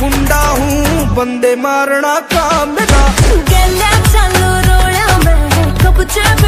गुंडा हूँ, बंदे मारना काम मेरा। गैल्या चालू रोया मैं कब